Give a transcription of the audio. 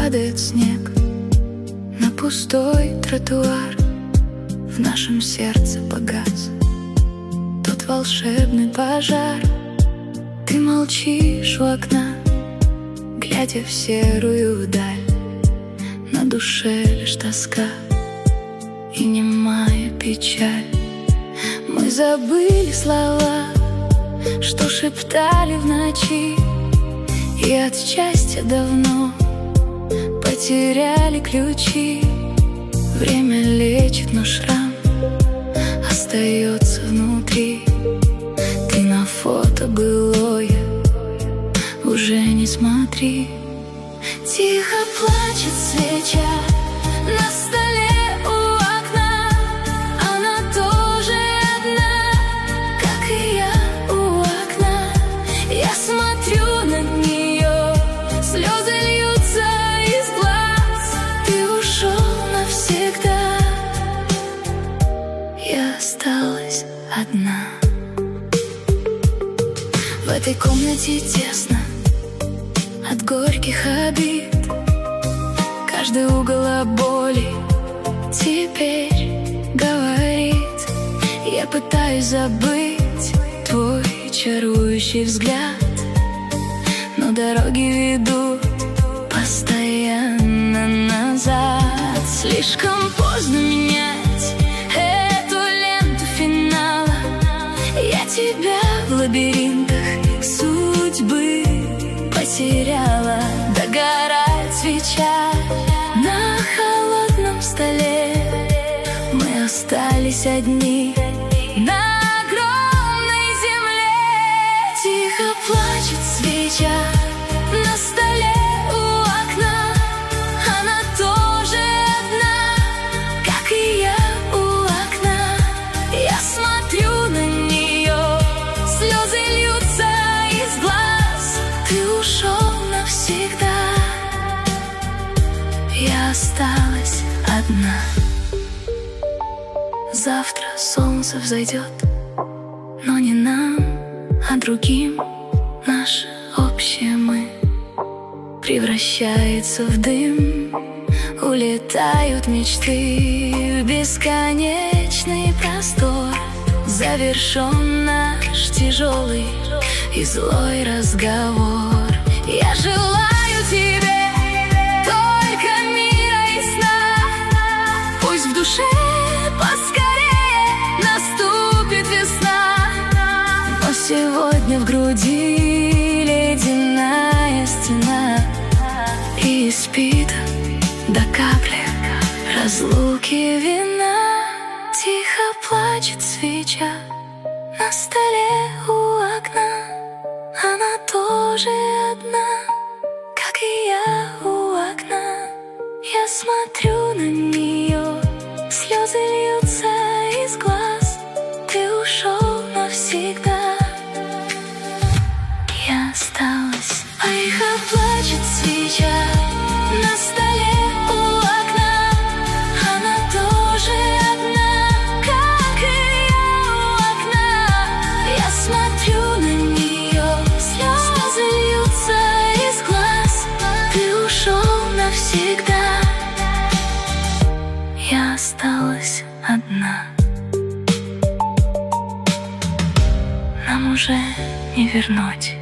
Падает снег на пустой тротуар. В нашем сердце погас тот волшебный пожар. Ты молчишь у окна, глядя в серую даль. На душе лишь тоска и немая печаль. Мы забыли слова, что шептали в ночи, и от счастья давно потеряли ключи. Время лечит, но шрам остается внутри. Ты на фото былое уже не смотри. Тихо плачет свеча на столе у окна. Она тоже одна, как и я у окна. Я смотрю на нее, слезы льются из глаз. Ты ушел навсегда, я осталась одна. В этой комнате тесно от горьких обид. Каждый угол о боли теперь говорит. Я пытаюсь забыть твой чарующий взгляд, но дороги ведут постоянно назад. Слишком поздно менять эту ленту финала. Я тебя в лабиринтах судьбы потеряла. Догорает свеча на холодном столе. Мы остались одни на огромной земле. Тихо плачет свеча на столе у окна. Она тоже одна, как и я у окна. Я смотрю на нее, слезы льются из глаз. Ты ушел навсегда, я осталась одна. Завтра солнце взойдет, но не нам, а другим. Наше общее мы превращается в дым. Улетают мечты в бесконечный простор. Завершен наш тяжелый и злой разговор. Я желаю тебе только мира и сна. Пусть в душе поскорее наступит весна, но сегодня в груди ледяная стена. И спит до капли разлуки вина. Тихо плачет свеча на столе у окна. Она тоже одна, как и я у окна. Я смотрю на нее, слезы льются из глаз. Ты ушел навсегда, я осталась. Тихо плачет свеча на столе у окна. Она тоже одна, как и я у окна. Я смотрю на нее, слезы льются из глаз. Ты ушел навсегда, я осталась одна. Нам уже не вернуть